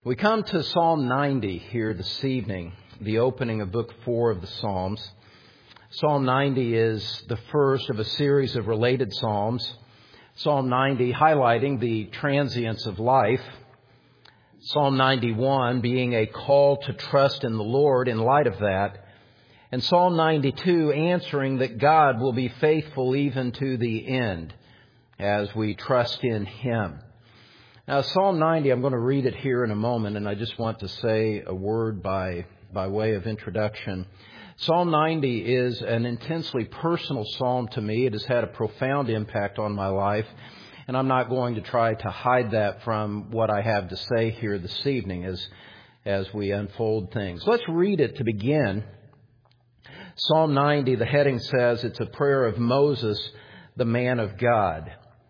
We come to Psalm 90 here this evening, the opening of Book 4 of the Psalms. Psalm 90 is the first of a series of related psalms. Psalm 90 highlighting the transience of life. Psalm 91 being a call to trust in the Lord in light of that. And Psalm 92 answering that God will be faithful even to the end as we trust in Him. Now, Psalm 90, I'm going to read it here in a moment, and I just want to say a word by way of introduction. Psalm 90 is an intensely personal psalm to me. It has had a profound impact on my life, and I'm not going to try to hide that from what I have to say here this evening as we unfold things. Let's read it to begin. Psalm 90, the heading says it's a prayer of Moses, the man of God.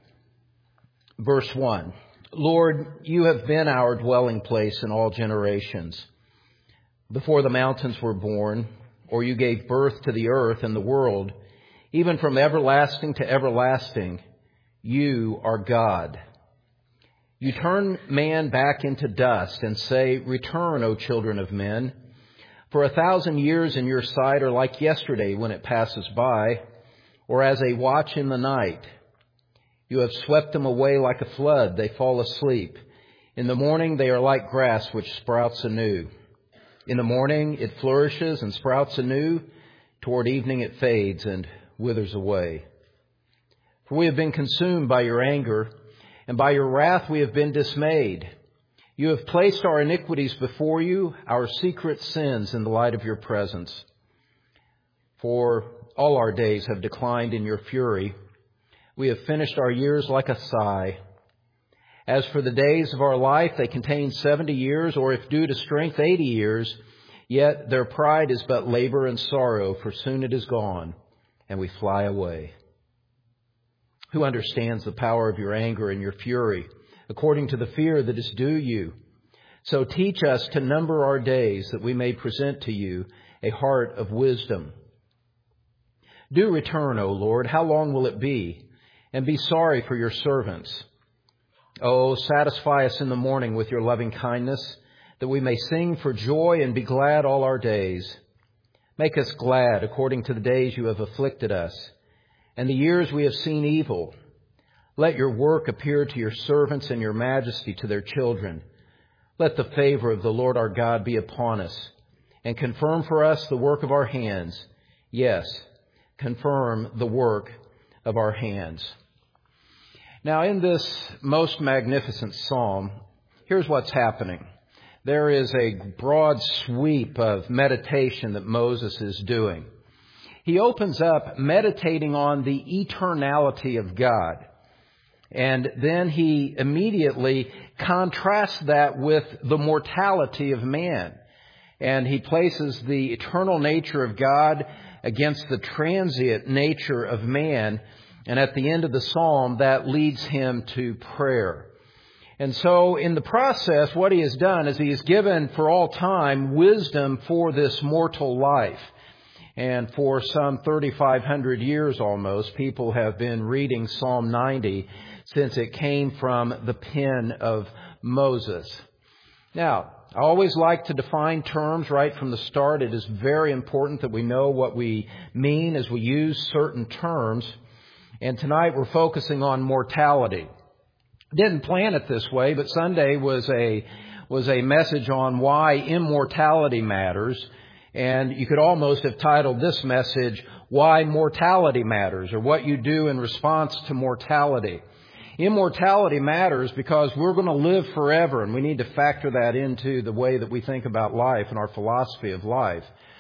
Verse 1. Lord, you have been our dwelling place in all generations. Before the mountains were born, or you gave birth to the earth and the world, even from everlasting to everlasting, you are God. You turn man back into dust and say, return, O children of men. For 1,000 years in your sight are like yesterday when it passes by, or as a watch in the night. You have swept them away like a flood. They fall asleep. In the morning they are like grass which sprouts anew. In the morning it flourishes and sprouts anew. Toward evening it fades and withers away. For we have been consumed by your anger, and by your wrath we have been dismayed. You have placed our iniquities before you, our secret sins in the light of your presence. For all our days have declined in your fury. We have finished our years like a sigh. As for the days of our life, they contain 70 years, or if due to strength, 80 years. Yet their pride is but labor and sorrow, for soon it is gone, and we fly away. Who understands the power of your anger and your fury, according to the fear that is due you? So teach us to number our days, that we may present to you a heart of wisdom. Do return, O Lord. How long will it be? And be sorry for your servants. Oh, satisfy us in the morning with your loving kindness, that we may sing for joy and be glad all our days. Make us glad according to the days you have afflicted us, and the years we have seen evil. Let your work appear to your servants and your majesty to their children. Let the favor of the Lord our God be upon us, and confirm for us the work of our hands. Yes, confirm the work of our hands. Now, in this most magnificent psalm, here's what's happening. There is a broad sweep of meditation that Moses is doing. He opens up meditating on the eternality of God. And then he immediately contrasts that with the mortality of man. And he places the eternal nature of God against the transient nature of man. And at the end of the psalm, that leads him to prayer. And so in the process, what he has done is he has given for all time wisdom for this mortal life. And for some 3,500 years almost, people have been reading Psalm 90 since it came from the pen of Moses. Now, I always like to define terms right from the start. It is very important that we know what we mean as we use certain terms. And tonight we're focusing on mortality. Didn't plan it this way, but Sunday was a message on why immortality matters. And you could almost have titled this message, Why Mortality Matters, or what you do in response to mortality. Immortality matters because we're going to live forever, and we need to factor that into the way that we think about life and our philosophy of life.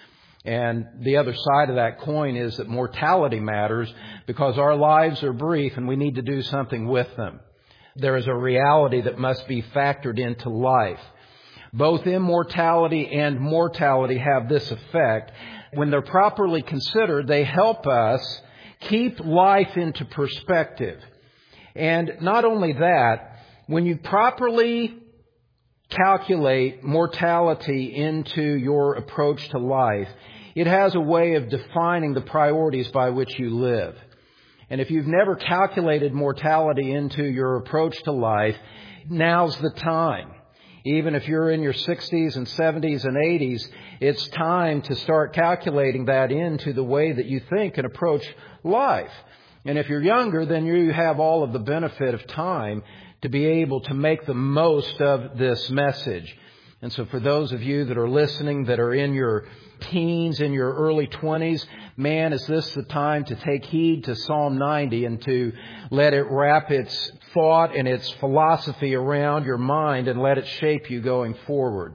And the other side of that coin is that mortality matters because our lives are brief and we need to do something with them. There is a reality that must be factored into life. Both immortality and mortality have this effect. When they're properly considered, they help us keep life into perspective. And not only that, when you properly calculate mortality into your approach to life, it has a way of defining the priorities by which you live. And if you've never calculated mortality into your approach to life, now's the time. Even if you're in your 60s and 70s and 80s, it's time to start calculating that into the way that you think and approach life. And if you're younger, then you have all of the benefit of time to be able to make the most of this message. And so for those of you that are listening, that are in your teens, in your early 20s, man, is this the time to take heed to Psalm 90 and to let it wrap its thought and its philosophy around your mind and let it shape you going forward.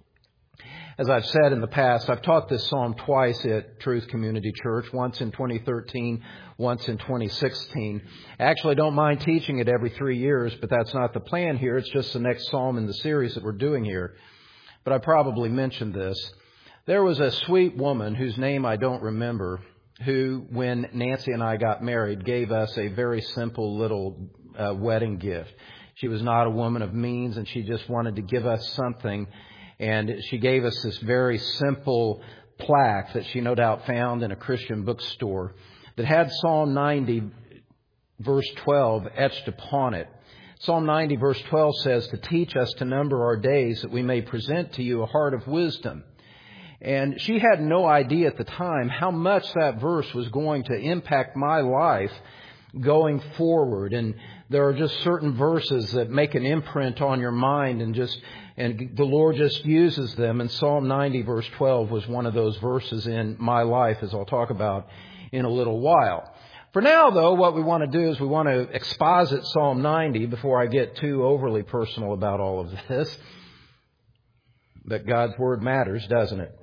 As I've said in the past, I've taught this psalm twice at Truth Community Church, once in 2013, once in 2016. I actually don't mind teaching it every 3 years, but that's not the plan here. It's just the next psalm in the series that we're doing here. But I probably mentioned this. There was a sweet woman whose name I don't remember, who, when Nancy and I got married, gave us a very simple little wedding gift. She was not a woman of means, and she just wanted to give us something. And she gave us this very simple plaque that she no doubt found in a Christian bookstore that had Psalm 90, verse 12, etched upon it. Psalm 90, verse 12 says, to teach us to number our days that we may present to you a heart of wisdom. And she had no idea at the time how much that verse was going to impact my life going forward. And there are just certain verses that make an imprint on your mind and the Lord just uses them. And Psalm 90, verse 12 was one of those verses in my life, as I'll talk about in a little while. For now, though, what we want to do is we want to exposit Psalm 90 before I get too overly personal about all of this. But God's Word matters, doesn't it?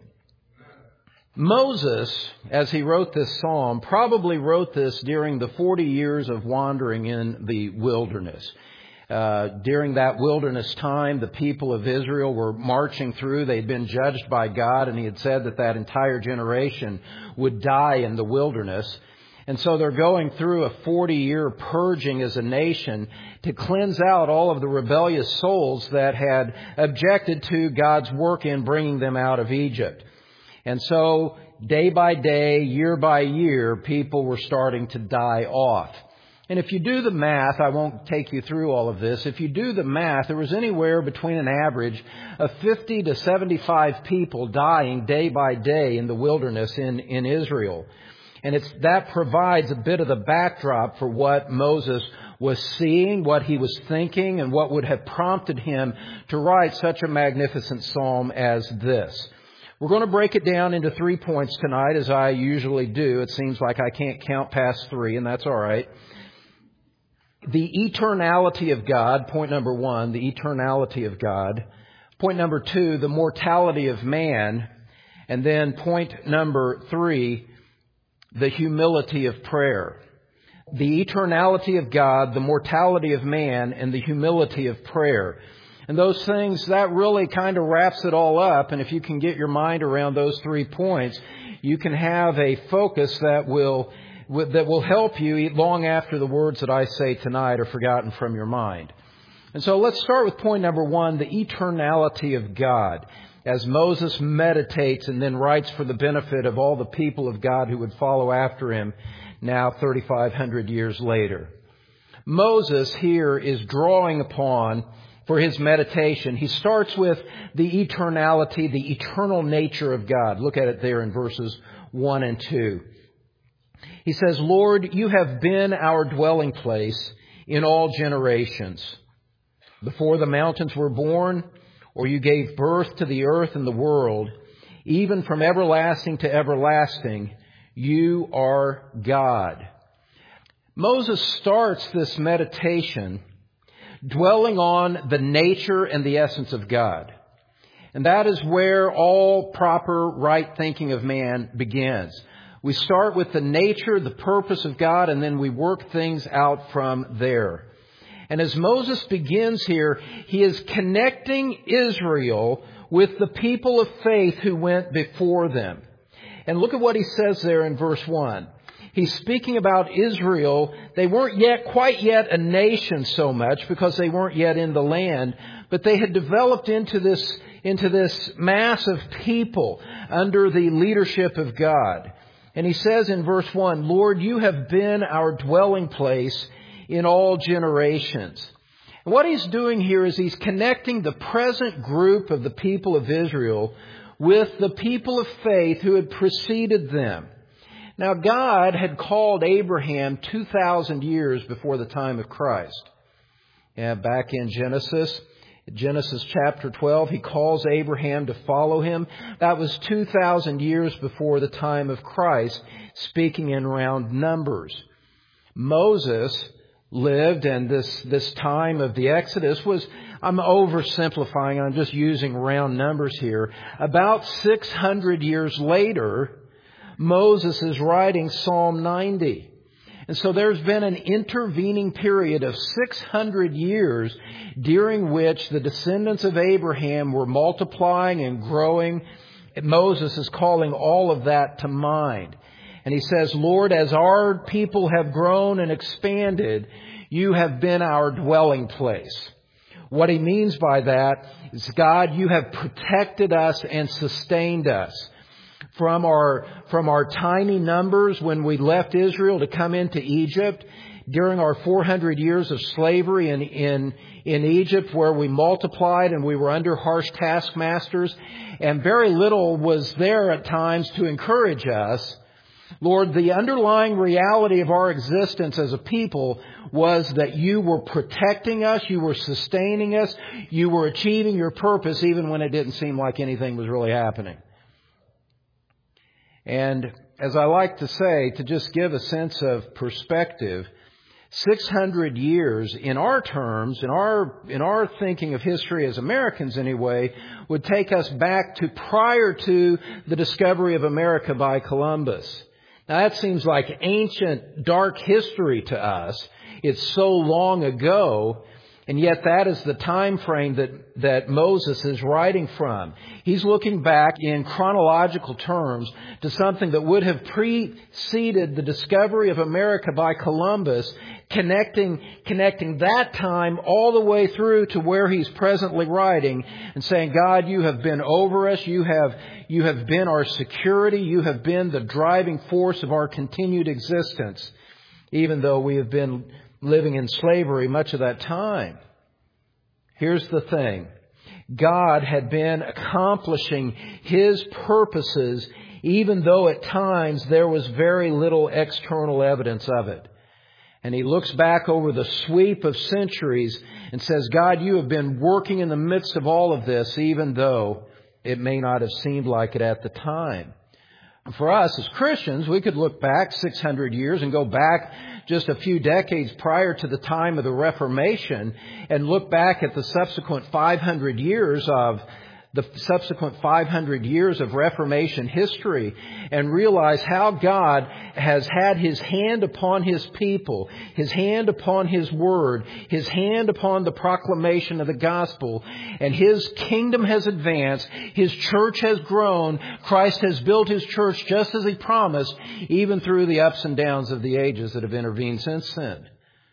Moses, as he wrote this psalm, probably wrote this during the 40 years of wandering in the wilderness. During that wilderness time, the people of Israel were marching through. They'd been judged by God, and he had said that entire generation would die in the wilderness. And so they're going through a 40-year purging as a nation to cleanse out all of the rebellious souls that had objected to God's work in bringing them out of Egypt. And so day by day, year by year, people were starting to die off. And if you do the math, I won't take you through all of this. If you do the math, there was anywhere between an average of 50 to 75 people dying day by day in the wilderness in Israel. And that provides a bit of the backdrop for what Moses was seeing, what he was thinking, and what would have prompted him to write such a magnificent psalm as this. We're going to break it down into 3 points tonight, as I usually do. It seems like I can't count past 3, and that's all right. The eternality of God, point number 1, the eternality of God. Point number 2, the mortality of man. And then point number 3, the humility of prayer. The eternality of God, the mortality of man, and the humility of prayer. And those things, that really kind of wraps it all up. And if you can get your mind around those 3 points, you can have a focus that will help you long after the words that I say tonight are forgotten from your mind. And so let's start with point number 1, the eternality of God. As Moses meditates and then writes for the benefit of all the people of God who would follow after him now 3,500 years later. Moses here is drawing upon, for his meditation, he starts with the eternality, the eternal nature of God. Look at it there in verses 1 and 2. He says, Lord, you have been our dwelling place in all generations. Before the mountains were born, or you gave birth to the earth and the world, even from everlasting to everlasting, you are God. Moses starts this meditation dwelling on the nature and the essence of God. And that is where all proper right thinking of man begins. We start with the nature, the purpose of God, and then we work things out from there. And as Moses begins here, he is connecting Israel with the people of faith who went before them. And look at what he says there in verse 1. He's speaking about Israel. They weren't quite yet a nation so much because they weren't yet in the land, but they had developed into this mass of people under the leadership of God. And he says in verse 1, Lord, you have been our dwelling place in all generations. And what he's doing here is he's connecting the present group of the people of Israel with the people of faith who had preceded them. Now, God had called Abraham 2,000 years before the time of Christ. Back in Genesis chapter 12, He calls Abraham to follow Him. That was 2,000 years before the time of Christ, speaking in round numbers. Moses lived, and this time of the Exodus was, I'm oversimplifying, I'm just using round numbers here. About 600 years later, Moses is writing Psalm 90. And so there's been an intervening period of 600 years during which the descendants of Abraham were multiplying and growing. Moses is calling all of that to mind. And he says, Lord, as our people have grown and expanded, you have been our dwelling place. What he means by that is, God, you have protected us and sustained us. From our tiny numbers when we left Israel to come into Egypt, during our 400 years of slavery in Egypt, where we multiplied and we were under harsh taskmasters, and very little was there at times to encourage us. Lord, the underlying reality of our existence as a people was that you were protecting us, you were sustaining us, you were achieving your purpose even when it didn't seem like anything was really happening. And as I like to say, to just give a sense of perspective, 600 years in our terms, in our thinking of history as Americans anyway, would take us back to prior to the discovery of America by Columbus. Now that seems like ancient, dark history to us. It's so long ago. And yet that is the time frame that Moses is writing from. He's looking back in chronological terms to something that would have preceded the discovery of America by Columbus, connecting that time all the way through to where he's presently writing and saying, God, you have been over us. You have been our security. You have been the driving force of our continued existence, even though we have been living in slavery much of that time. Here's the thing. God had been accomplishing His purposes even though at times there was very little external evidence of it. And He looks back over the sweep of centuries and says, God, you have been working in the midst of all of this even though it may not have seemed like it at the time. For us as Christians, we could look back 600 years and go back just a few decades prior to the time of the Reformation and look back at the subsequent 500 years of Reformation history and realize how God has had His hand upon His people, His hand upon His Word, His hand upon the proclamation of the gospel, and His kingdom has advanced, His church has grown, Christ has built His church just as He promised, even through the ups and downs of the ages that have intervened since then.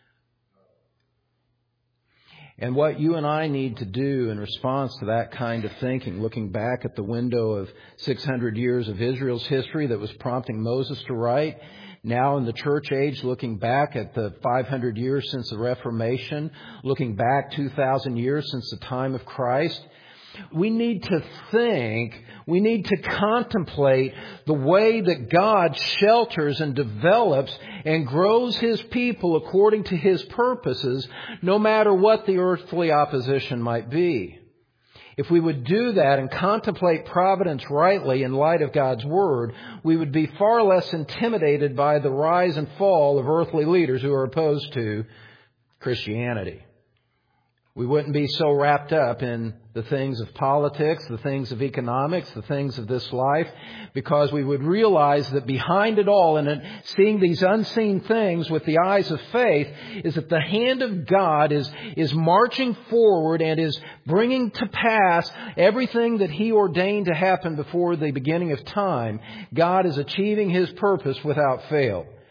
And what you and I need to do in response to that kind of thinking, looking back at the window of 600 years of Israel's history that was prompting Moses to write, now in the church age, looking back at the 500 years since the Reformation, looking back 2,000 years since the time of Christ, we need to think, we need to contemplate the way that God shelters and develops and grows His people according to His purposes, no matter what the earthly opposition might be. If we would do that and contemplate providence rightly in light of God's Word, we would be far less intimidated by the rise and fall of earthly leaders who are opposed to Christianity. We wouldn't be so wrapped up in the things of politics, the things of economics, the things of this life, because we would realize that behind it all, and seeing these unseen things with the eyes of faith, is that the hand of God is marching forward and is bringing to pass everything that He ordained to happen before the beginning of time. God is achieving His purpose without fail.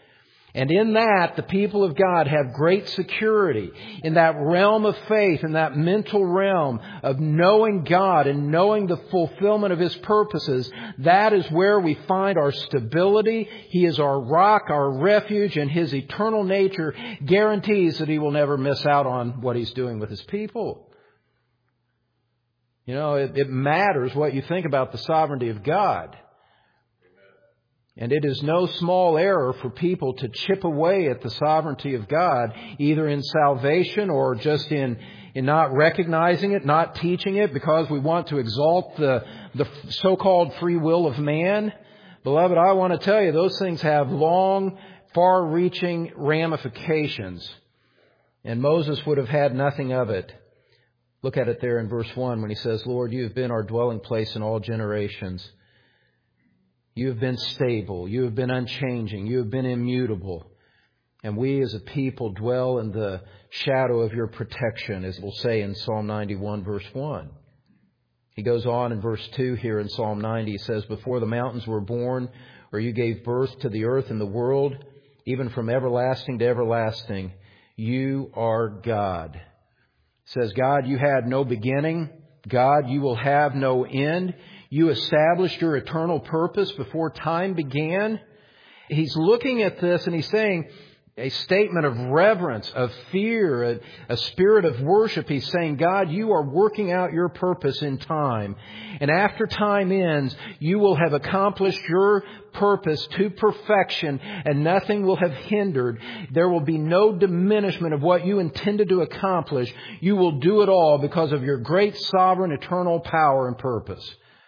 And in that, the people of God have great security in that realm of faith, in that mental realm of knowing God and knowing the fulfillment of His purposes. That is where we find our stability. He is our rock, our refuge, and His eternal nature guarantees that He will never miss out on what He's doing with His people. You know, it matters what you think about the sovereignty of God. And it is no small error for people to chip away at the sovereignty of God, either in salvation or just in not recognizing it, not teaching it, because we want to exalt the so-called free will of man. Beloved, I want to tell you, those things have long, far-reaching ramifications. And Moses would have had nothing of it. Look at it there in verse 1 when he says, Lord, you have been our dwelling place in all generations. You have been stable. You have been unchanging. You have been immutable. And we as a people dwell in the shadow of your protection, as we'll say in Psalm 91, verse 1. He goes on in verse 2 here in Psalm 90. He says, before the mountains were born, or you gave birth to the earth and the world, even from everlasting to everlasting, you are God. It says, God, you had no beginning. God, you will have no end. You established your eternal purpose before time began. He's looking at this and he's saying a statement of reverence, of fear, a spirit of worship. He's saying, God, you are working out your purpose in time. And after time ends, you will have accomplished your purpose to perfection and nothing will have hindered. There will be no diminishment of what you intended to accomplish. You will do it all because of your great sovereign eternal power and purpose.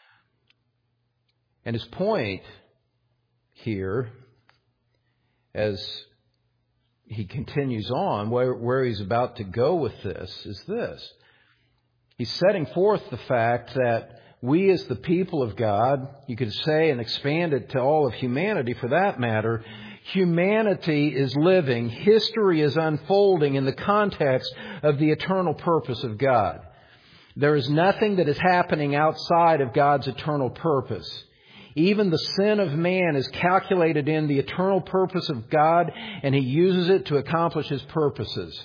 And his point here, as he continues on, where he's about to go with this, is this. He's setting forth the fact that we as the people of God, you could say and expand it to all of humanity for that matter, humanity is living, history is unfolding in the context of the eternal purpose of God. There is nothing that is happening outside of God's eternal purpose. Even the sin of man is calculated in the eternal purpose of God, and He uses it to accomplish His purposes.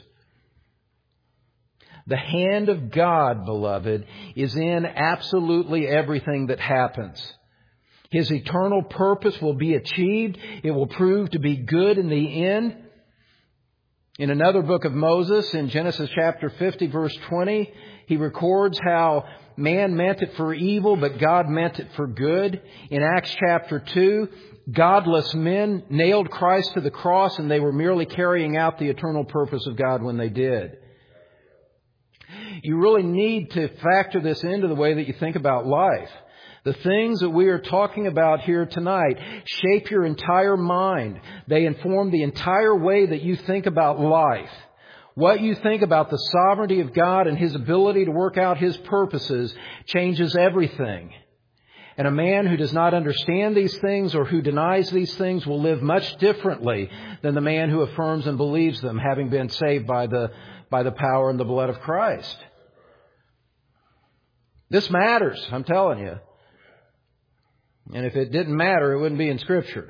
The hand of God, beloved, is in absolutely everything that happens. His eternal purpose will be achieved. It will prove to be good in the end. In another book of Moses, in Genesis chapter 50, verse 20, he records how man meant it for evil, but God meant it for good. In Acts chapter 2, godless men nailed Christ to the cross, and they were merely carrying out the eternal purpose of God when they did. You really need to factor this into the way that you think about life. The things that we are talking about here tonight shape your entire mind. They inform the entire way that you think about life. What you think about the sovereignty of God and His ability to work out His purposes changes everything. And a man who does not understand these things or who denies these things will live much differently than the man who affirms and believes them, having been saved by the power and the blood of Christ. This matters, I'm telling you. And if it didn't matter, it wouldn't be in Scripture.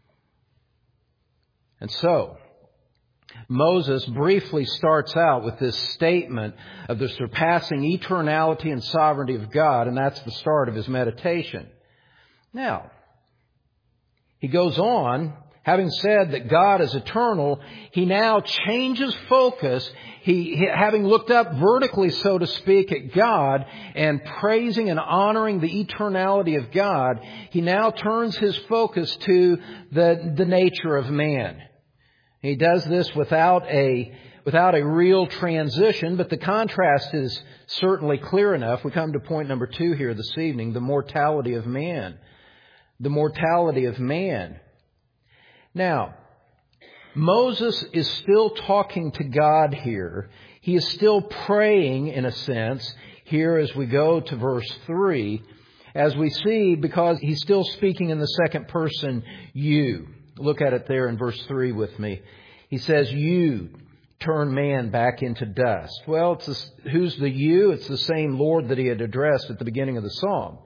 And so, Moses briefly starts out with this statement of the surpassing eternality and sovereignty of God, and that's the start of his meditation. Now, he goes on, having said that God is eternal, he now changes focus. Having looked up vertically, so to speak, at God and praising and honoring the eternality of God, he now turns his focus to the nature of man. He does this without a real transition, but the contrast is certainly clear enough. We come to point number 2 here this evening, the mortality of man. The mortality of man. Now, Moses is still talking to God here. He is still praying, in a sense, here as we go to verse 3, as we see, because he's still speaking in the second person, you. Look at it there in verse 3 with me. He says, you turn man back into dust. Well, who's the you? It's the same Lord that he had addressed at the beginning of the psalm.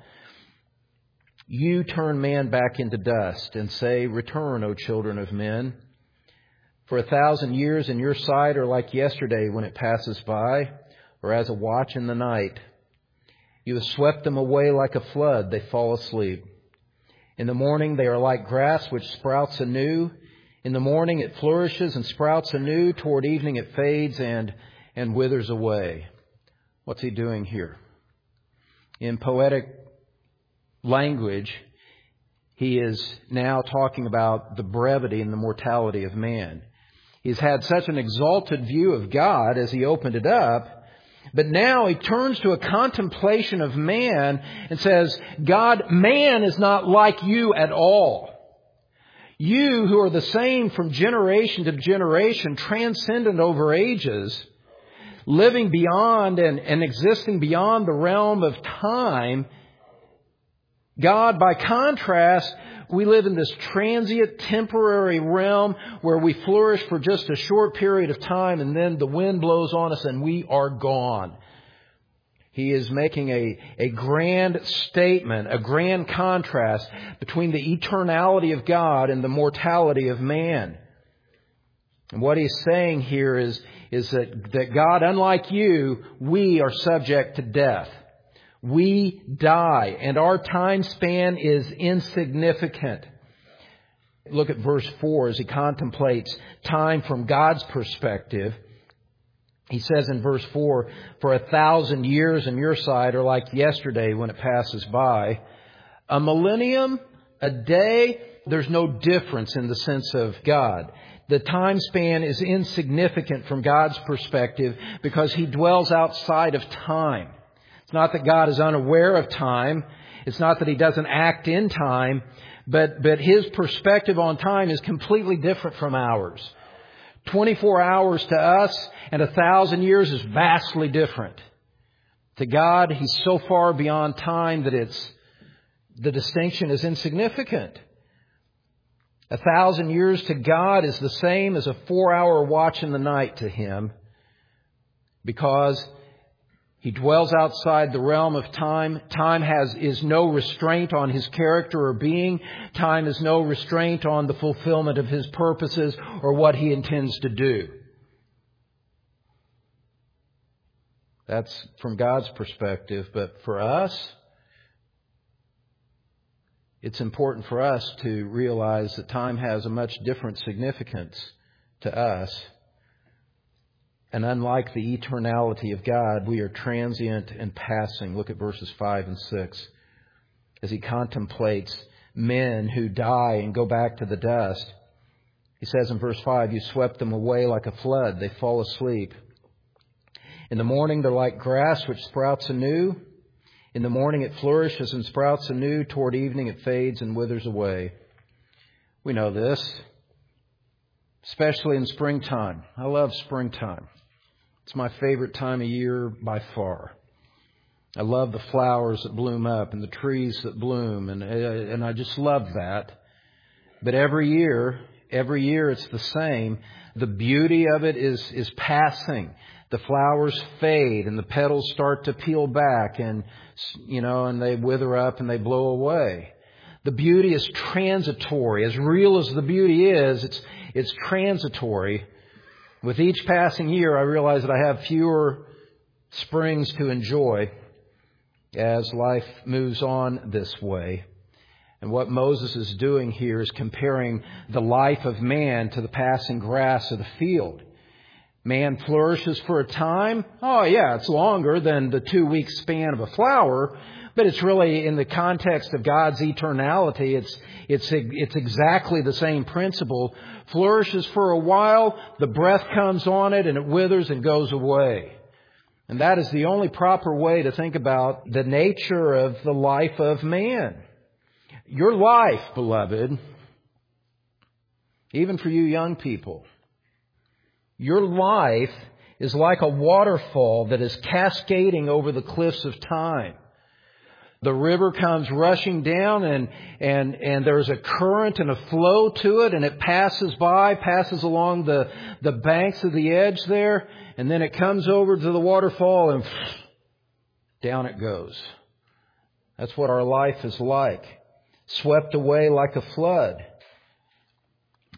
You turn man back into dust and say, return, O children of men. For 1,000 years in your sight are like yesterday when it passes by, or as a watch in the night. You have swept them away like a flood. They fall asleep. In the morning they are like grass which sprouts anew. In the morning it flourishes and sprouts anew. Toward evening it fades and withers away. What's he doing here? In poetic language, he is now talking about the brevity and the mortality of man. He's had such an exalted view of God as he opened it up, but now he turns to a contemplation of man and says, God, man is not like you at all. You who are the same from generation to generation, transcendent over ages, living beyond and existing beyond the realm of time. God, by contrast, we live in this transient, temporary realm where we flourish for just a short period of time and then the wind blows on us and we are gone. He is making a grand statement, a grand contrast between the eternality of God and the mortality of man. And what he's saying here is that God, unlike you, we are subject to death. We die, and our time span is insignificant. Look at verse 4 as he contemplates time from God's perspective. He says in verse 4, for 1,000 years in your sight are like yesterday when it passes by. A millennium, a day, there's no difference in the sense of God. The time span is insignificant from God's perspective because He dwells outside of time. It's not that God is unaware of time. It's not that He doesn't act in time. But His perspective on time is completely different from ours. 24 hours to us and 1,000 years is vastly different. To God, He's so far beyond time that the distinction is insignificant. 1,000 years to God is the same as a 4-hour watch in the night to Him, because He dwells outside the realm of time. Time is no restraint on His character or being. Time is no restraint on the fulfillment of His purposes or what He intends to do. That's from God's perspective. But for us, it's important for us to realize that time has a much different significance to us. And unlike the eternality of God, we are transient and passing. Look at verses 5 and 6. As he contemplates men who die and go back to the dust, he says in verse 5, you swept them away like a flood. They fall asleep. In the morning, they're like grass which sprouts anew. In the morning, it flourishes and sprouts anew. Toward evening, it fades and withers away. We know this, especially in springtime. I love springtime. It's my favorite time of year by far. I love the flowers that bloom up and the trees that bloom, and I just love that. But every year it's the same. The beauty of it is passing. The flowers fade and the petals start to peel back and they wither up and they blow away. The beauty is transitory. As real as the beauty is, it's transitory. With each passing year, I realize that I have fewer springs to enjoy as life moves on this way. And what Moses is doing here is comparing the life of man to the passing grass of the field. Man flourishes for a time. Oh yeah, it's longer than the 2-week span of a flower, but it's really in the context of God's eternality. It's exactly the same principle. Flourishes for a while, the breath comes on it and it withers and goes away. And that is the only proper way to think about the nature of the life of man. Your life, beloved, even for you young people, your life is like a waterfall that is cascading over the cliffs of time. The river comes rushing down and there's a current and a flow to it, and it passes along the banks of the edge there, and then it comes over to the waterfall and down it goes. That's what our life is like. Swept away like a flood.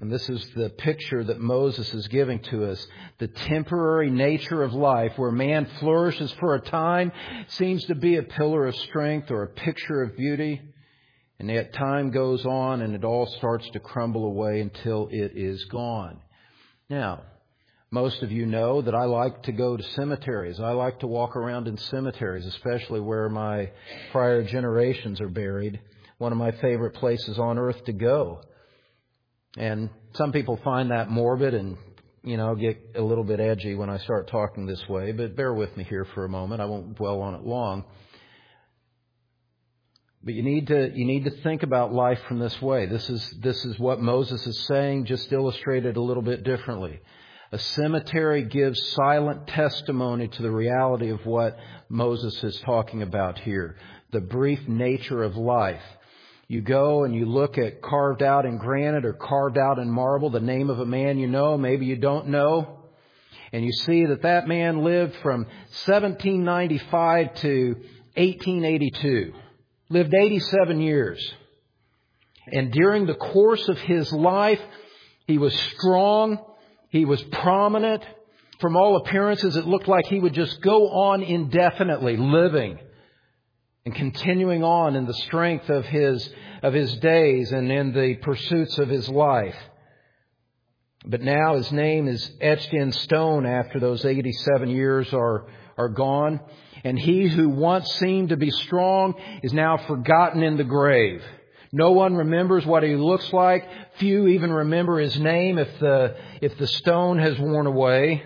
And this is the picture that Moses is giving to us. The temporary nature of life, where man flourishes for a time, seems to be a pillar of strength or a picture of beauty. And yet time goes on and it all starts to crumble away until it is gone. Now, most of you know that I like to go to cemeteries. I like to walk around in cemeteries, especially where my prior generations are buried. One of my favorite places on earth to go. And some people find that morbid and, get a little bit edgy when I start talking this way. But bear with me here for a moment. I won't dwell on it long. But you need to think about life from this way. This is what Moses is saying, just illustrated a little bit differently. A cemetery gives silent testimony to the reality of what Moses is talking about here. The brief nature of life. You go and you look at carved out in granite or carved out in marble, the name of a man you know, maybe you don't know. And you see that man lived from 1795 to 1882. Lived 87 years. And during the course of his life, he was strong. He was prominent. From all appearances, it looked like he would just go on indefinitely, living and continuing on in the strength of his days and in the pursuits of his life. But now his name is etched in stone after those 87 years are gone. And he who once seemed to be strong is now forgotten in the grave. No one remembers what he looks like. Few even remember his name if the stone has worn away.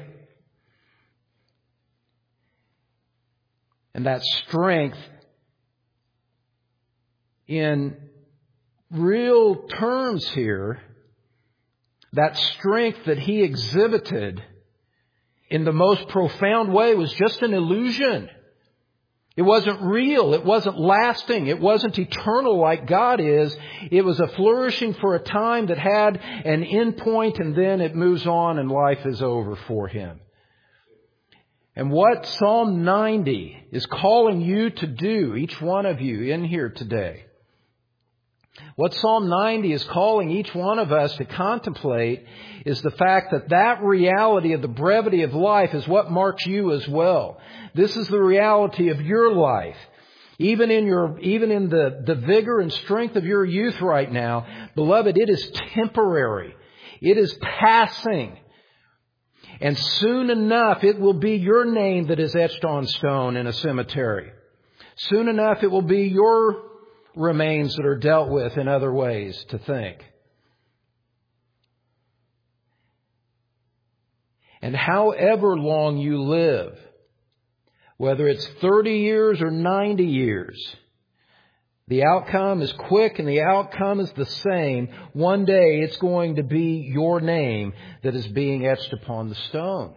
And that strength, in real terms here, that strength that he exhibited in the most profound way was just an illusion. It wasn't real. It wasn't lasting. It wasn't eternal like God is. It was a flourishing for a time that had an end point, and then it moves on and life is over for him. And what Psalm 90 is calling you to do, each one of you in here today, what Psalm 90 is calling each one of us to contemplate is the fact that reality of the brevity of life is what marks you as well. This is the reality of your life. Even in the vigor and strength of your youth right now, beloved, it is temporary. It is passing. And soon enough, it will be your name that is etched on stone in a cemetery. Soon enough, it will be your remains that are dealt with in other ways to think. And however long you live, whether it's 30 years or 90 years, the outcome is quick and the outcome is the same. One day it's going to be your name that is being etched upon the stone.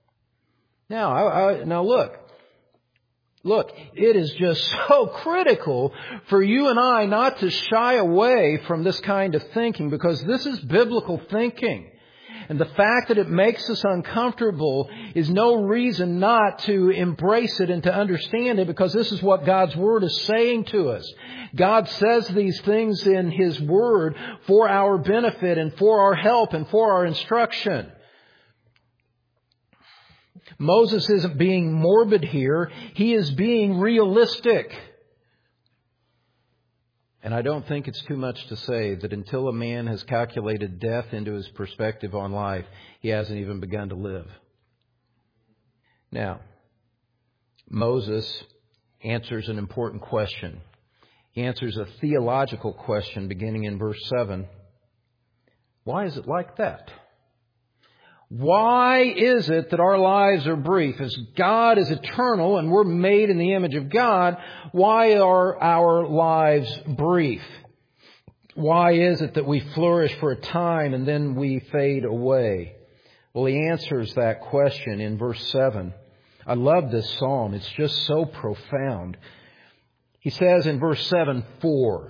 Now look, it is just so critical for you and I not to shy away from this kind of thinking, because this is biblical thinking. And the fact that it makes us uncomfortable is no reason not to embrace it and to understand it, because this is what God's Word is saying to us. God says these things in His Word for our benefit and for our help and for our instruction. Moses isn't being morbid here. He is being realistic. And I don't think it's too much to say that until a man has calculated death into his perspective on life, he hasn't even begun to live. Now, Moses answers an important question. He answers a theological question beginning in verse 7. Why is it like that? Why is it that our lives are brief? As God is eternal and we're made in the image of God, why are our lives brief? Why is it that we flourish for a time and then we fade away? Well, he answers that question in verse 7. I love this psalm. It's just so profound. He says in verse 7, for.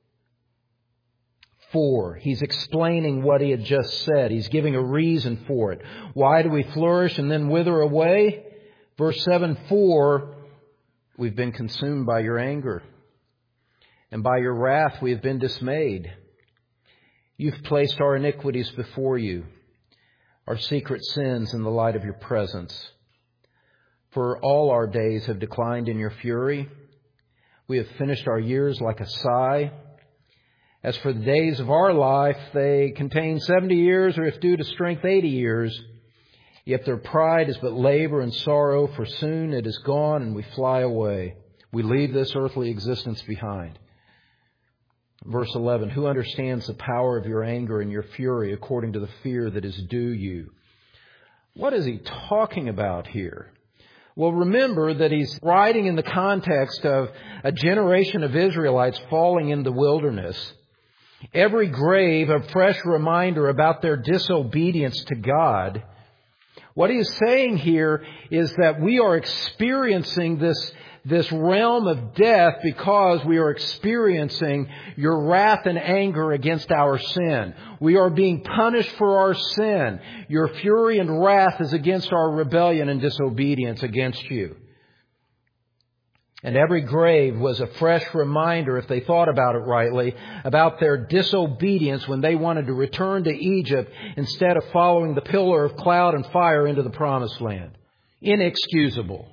He's explaining what he had just said. He's giving a reason for it. Why do we flourish and then wither away? Verse 7, for we've been consumed by your anger, and by your wrath we have been dismayed. You've placed our iniquities before you, our secret sins in the light of your presence. For all our days have declined in your fury. We have finished our years like a sigh. As for the days of our life, they contain 70 years, or if due to strength, 80 years. Yet their pride is but labor and sorrow, for soon it is gone and we fly away. We leave this earthly existence behind. Verse 11, who understands the power of your anger and your fury according to the fear that is due you? What is he talking about here? Well, remember that he's writing in the context of a generation of Israelites falling in the wilderness. Every grave a fresh reminder about their disobedience to God. What he is saying here is that we are experiencing this realm of death because we are experiencing your wrath and anger against our sin. We are being punished for our sin. Your fury and wrath is against our rebellion and disobedience against you. And every grave was a fresh reminder, if they thought about it rightly, about their disobedience when they wanted to return to Egypt instead of following the pillar of cloud and fire into the promised land. Inexcusable.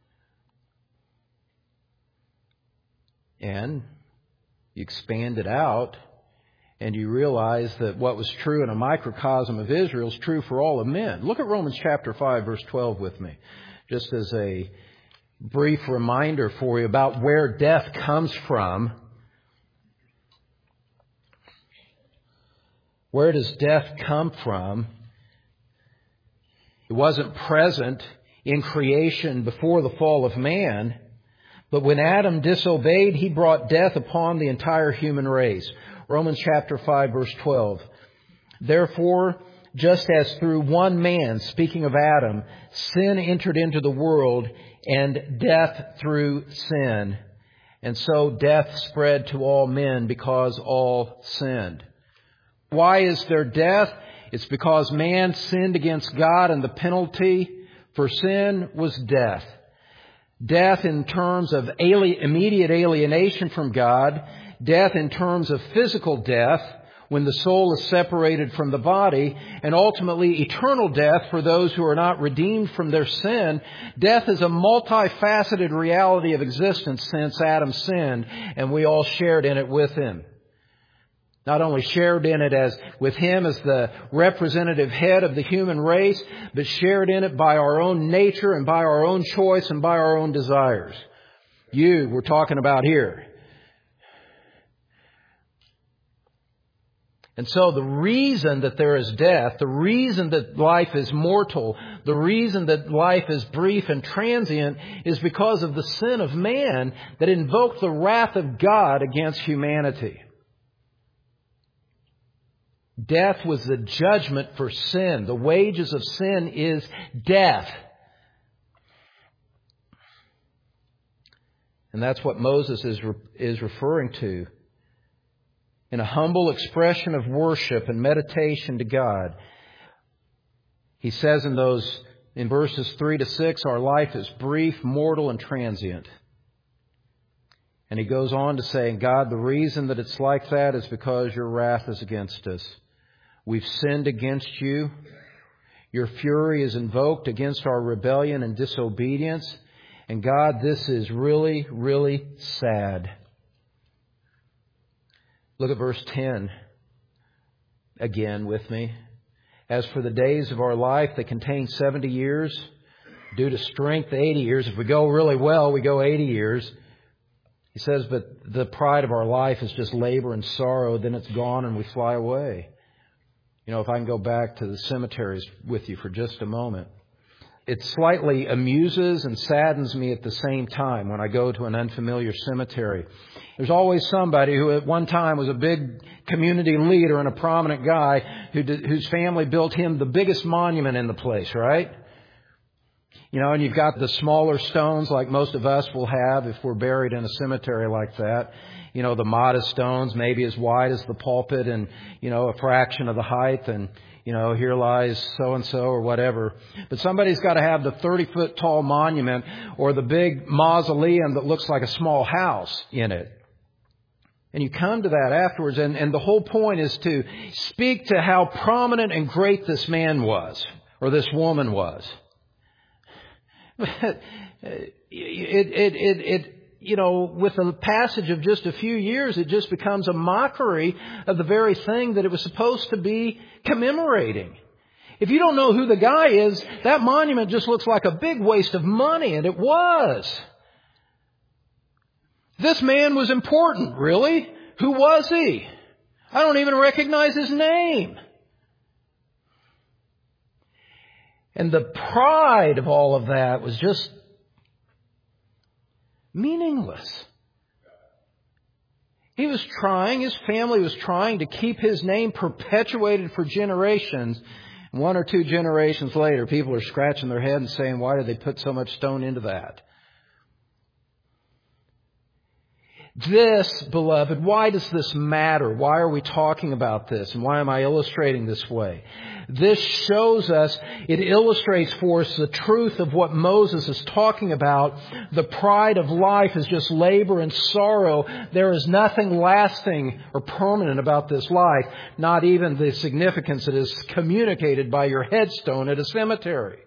And you expand it out and you realize that what was true in a microcosm of Israel is true for all of men. Look at Romans chapter 5, verse 12 with me, just as a brief reminder for you about where death comes from. Where does death come from? It wasn't present in creation before the fall of man, but when Adam disobeyed, he brought death upon the entire human race. Romans chapter 5, verse 12. Therefore, just as through one man, speaking of Adam, sin entered into the world, and death through sin. And so death spread to all men because all sinned. Why is there death? It's because man sinned against God, and the penalty for sin was death. Death in terms of immediate alienation from God. Death in terms of physical death, when the soul is separated from the body, and ultimately eternal death for those who are not redeemed from their sin. Death is a multifaceted reality of existence since Adam sinned, and we all shared in it with him. Not only shared in it with him as the representative head of the human race, but shared in it by our own nature and by our own choice and by our own desires. You, we're talking about here. And so the reason that there is death, the reason that life is mortal, the reason that life is brief and transient is because of the sin of man that invoked the wrath of God against humanity. Death was the judgment for sin. The wages of sin is death. And that's what Moses is referring to. In a humble expression of worship and meditation to God, he says in verses 3 to 6, our life is brief, mortal, and transient. And he goes on to say, God, the reason that it's like that is because your wrath is against us. We've sinned against you. Your fury is invoked against our rebellion and disobedience. And God, this is really, really sad. Look at verse 10 again with me. As for the days of our life, they contain 70 years. Due to strength, 80 years. If we go really well, we go 80 years. He says, but the pride of our life is just labor and sorrow. Then it's gone and we fly away. You know, if I can go back to the cemeteries with you for just a moment. It slightly amuses and saddens me at the same time when I go to an unfamiliar cemetery. There's always somebody who at one time was a big community leader and a prominent guy whose family built him the biggest monument in the place, right? You know, and you've got the smaller stones like most of us will have if we're buried in a cemetery like that. You know, the modest stones, maybe as wide as the pulpit and, you know, a fraction of the height, and, you know, here lies so-and-so or whatever. But somebody's got to have the 30-foot tall monument or the big mausoleum that looks like a small house in it. And you come to that afterwards, and the whole point is to speak to how prominent and great this man was, or this woman was. With the passage of just a few years, it just becomes a mockery of the very thing that it was supposed to be commemorating. If you don't know who the guy is, that monument just looks like a big waste of money, and it was. This man was important, really. Who was he? I don't even recognize his name. And the pride of all of that was just meaningless. He was trying, his family was trying to keep his name perpetuated for generations. 1 or 2 generations later, people are scratching their head and saying, why did they put so much stone into that? This, beloved, why does this matter? Why are we talking about this? And why am I illustrating this way? This shows us, it illustrates for us the truth of what Moses is talking about. The pride of life is just labor and sorrow. There is nothing lasting or permanent about this life, not even the significance that is communicated by your headstone at a cemetery.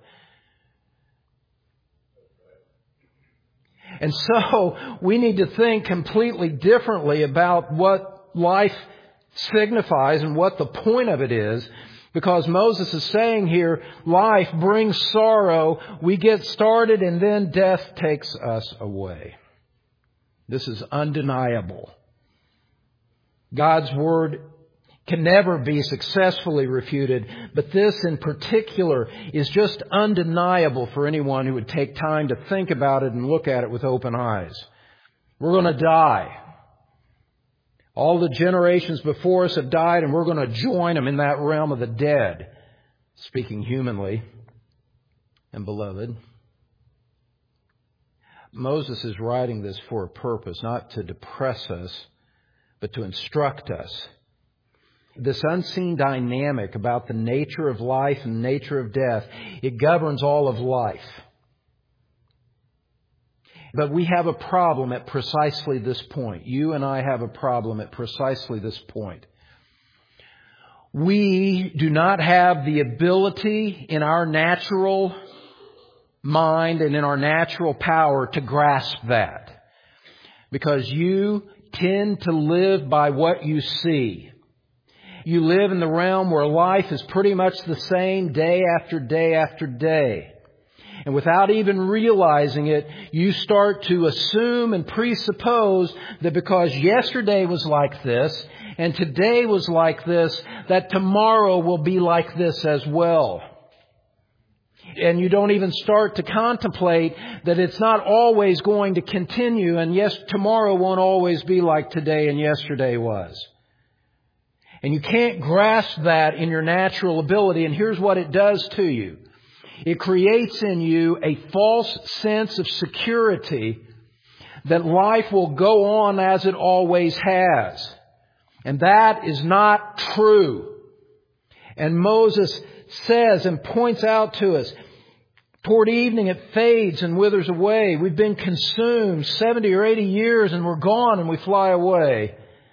And so we need to think completely differently about what life signifies and what the point of it is. Because Moses is saying here, life brings sorrow. We get started and then death takes us away. This is undeniable. God's Word can never be successfully refuted, but this in particular is just undeniable for anyone who would take time to think about it and look at it with open eyes. We're going to die. All the generations before us have died, and we're going to join them in that realm of the dead, speaking humanly. And beloved, Moses is writing this for a purpose, not to depress us, but to instruct us. This unseen dynamic about the nature of life and the nature of death, it governs all of life. But we have a problem at precisely this point. You and I have a problem at precisely this point. We do not have the ability in our natural mind and in our natural power to grasp that. Because you tend to live by what you see. You live in the realm where life is pretty much the same day after day after day. And without even realizing it, you start to assume and presuppose that because yesterday was like this and today was like this, that tomorrow will be like this as well. And you don't even start to contemplate that it's not always going to continue, and yes, tomorrow won't always be like today and yesterday was. And you can't grasp that in your natural ability, and here's what it does to you. It creates in you a false sense of security that life will go on as it always has. And that is not true. And Moses says and points out to us, toward evening it fades and withers away. We've been consumed 70 or 80 years and we're gone and we fly away.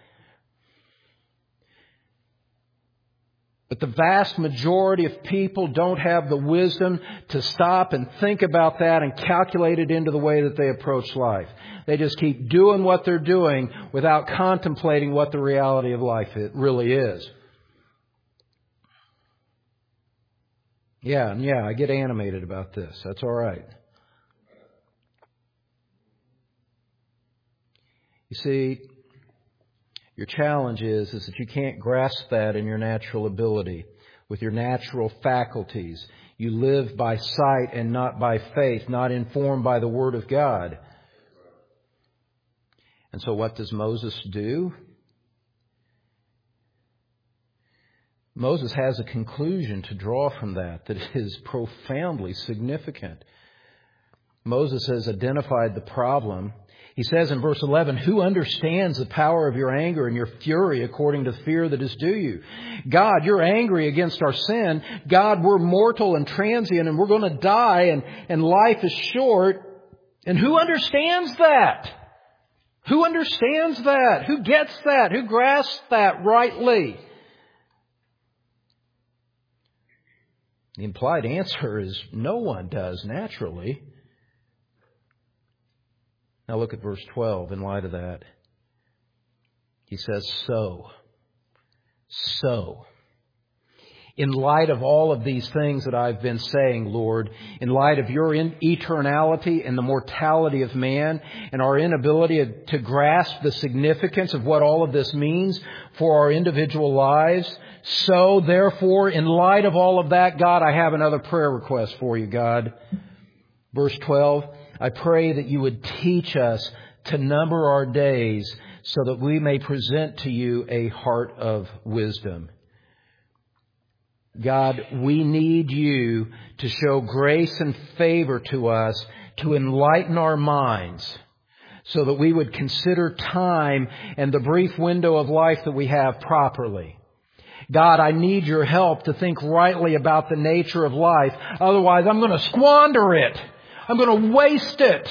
But the vast majority of people don't have the wisdom to stop and think about that and calculate it into the way that they approach life. They just keep doing what they're doing without contemplating what the reality of life it really is. Yeah, I get animated about this. That's all right. You see, your challenge is that you can't grasp that in your natural ability, with your natural faculties. You live by sight and not by faith, not informed by the Word of God. And so what does Moses do? Moses has a conclusion to draw from that is profoundly significant. Moses has identified the problem. He says in verse 11, "Who understands the power of your anger and your fury according to the fear that is due you?" God, you're angry against our sin. God, we're mortal and transient and we're going to die and life is short. And who understands that? Who Who understands that? Who gets that? Who grasps that rightly? The implied answer is no one does naturally. Now look at verse 12 in light of that. He says, so. In light of all of these things that I've been saying, Lord, in light of your eternality and the mortality of man and our inability to grasp the significance of what all of this means for our individual lives, so therefore, in light of all of that, God, I have another prayer request for you, God. Verse 12, I pray that you would teach us to number our days so that we may present to you a heart of wisdom. God, we need you to show grace and favor to us, to enlighten our minds, so that we would consider time and the brief window of life that we have properly. God, I need your help to think rightly about the nature of life. Otherwise, I'm going to squander it. I'm going to waste it.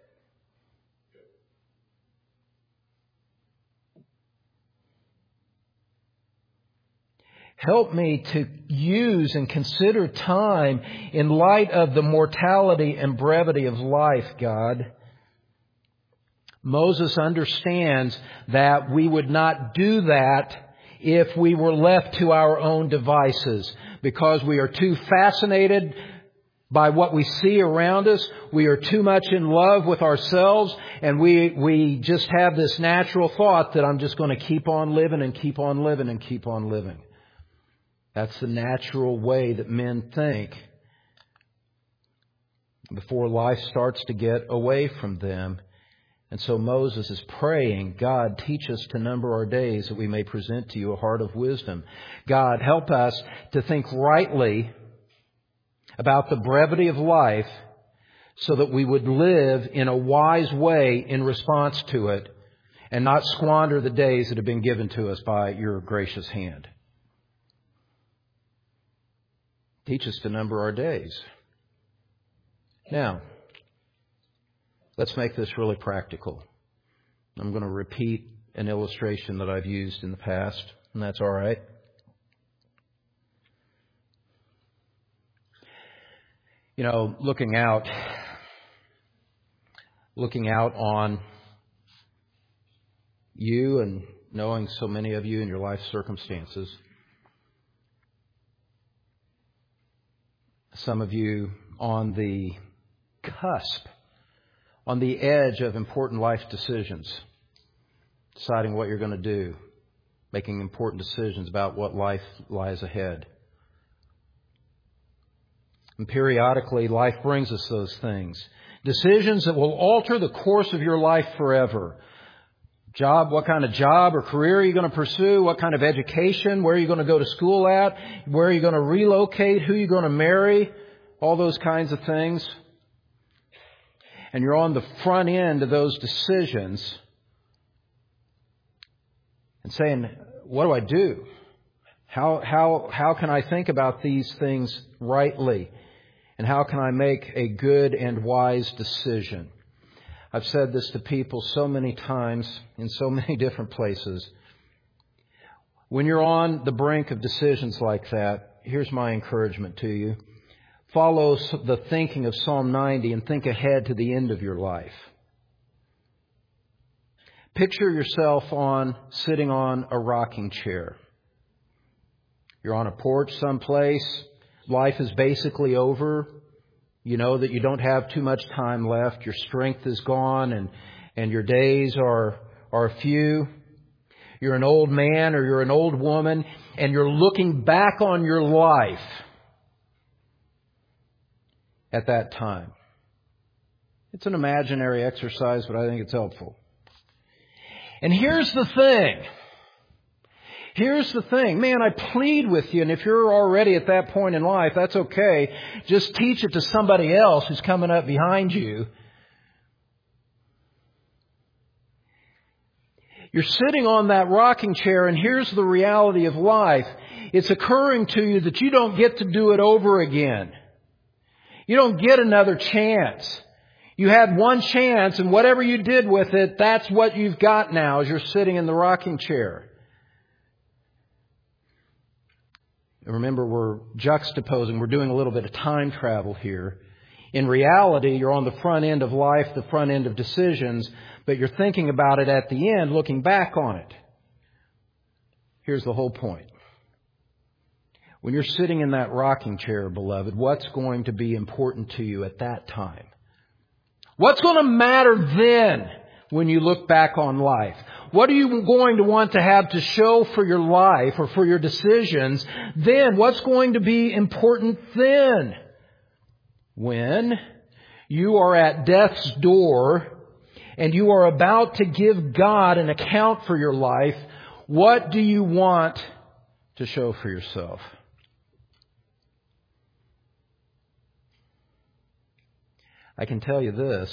Help me to use and consider time in light of the mortality and brevity of life, God. Moses understands that we would not do that if we were left to our own devices, because we are too fascinated by what we see around us. We are too much in love with ourselves, and we just have this natural thought that I'm just going to keep on living and keep on living and keep on living. That's the natural way that men think before life starts to get away from them. And so Moses is praying, God, teach us to number our days that we may present to you a heart of wisdom. God, help us to think rightly about the brevity of life so that we would live in a wise way in response to it and not squander the days that have been given to us by your gracious hand. Teach us to number our days. Now, let's make this really practical. I'm going to repeat an illustration that I've used in the past, and that's all right. You know, looking out on you and knowing so many of you in your life circumstances, some of you on the cusp, on the edge of important life decisions, deciding what you're going to do, making important decisions about what life lies ahead. And periodically, life brings us those things. Decisions that will alter the course of your life forever. Job, what kind of job or career are you going to pursue? What kind of education? Where are you going to go to school at? Where are you going to relocate? Who are you going to marry? All those kinds of things. And you're on the front end of those decisions and saying, what do I do? How can I think about these things rightly? And how can I make a good and wise decision? I've said this to people so many times in so many different places. When you're on the brink of decisions like that, here's my encouragement to you. Follow the thinking of Psalm 90 and think ahead to the end of your life. Picture yourself sitting on a rocking chair. You're on a porch someplace. Life is basically over. You know that you don't have too much time left. Your strength is gone and your days are few. You're an old man or you're an old woman and you're looking back on your life at that time. It's an imaginary exercise, but I think it's helpful. And here's the thing. Man, I plead with you, and if you're already at that point in life, that's okay. Just teach it to somebody else who's coming up behind you. You're sitting on that rocking chair, and here's the reality of life. It's occurring to you that you don't get to do it over again. You don't get another chance. You had one chance, and whatever you did with it, that's what you've got now as you're sitting in the rocking chair. And remember, we're juxtaposing, we're doing a little bit of time travel here. In reality, you're on the front end of life, the front end of decisions, but you're thinking about it at the end, looking back on it. Here's the whole point. When you're sitting in that rocking chair, beloved, what's going to be important to you at that time? What's going to matter then when you look back on life? What are you going to want to have to show for your life or for your decisions then? What's going to be important then? When you are at death's door and you are about to give God an account for your life, what do you want to show for yourself? I can tell you this.